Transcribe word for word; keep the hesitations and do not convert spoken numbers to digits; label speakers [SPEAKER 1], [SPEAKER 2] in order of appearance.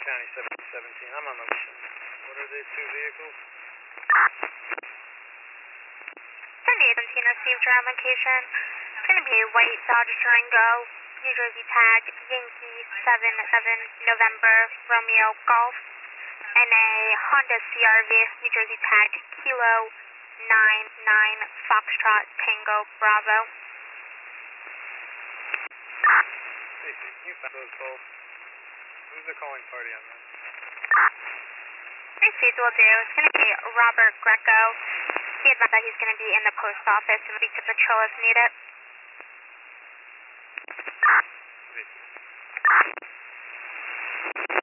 [SPEAKER 1] County seven seventeen, I'm on location. What are the two vehicles?
[SPEAKER 2] seven seventeen received your location. It's going to be a white Dodge Durango, New Jersey tag, Yankee seven seven November Romeo Golf, and a Honda C R V, New Jersey tag, Kilo nine nine Foxtrot Tango Bravo.
[SPEAKER 1] Stacy, can you find those both? Who's the calling party on that?
[SPEAKER 2] Stacy will do. It's going to be Robert Greco. He advised that he's going to be in the post office and speak to patrol if needed.
[SPEAKER 1] Stacy.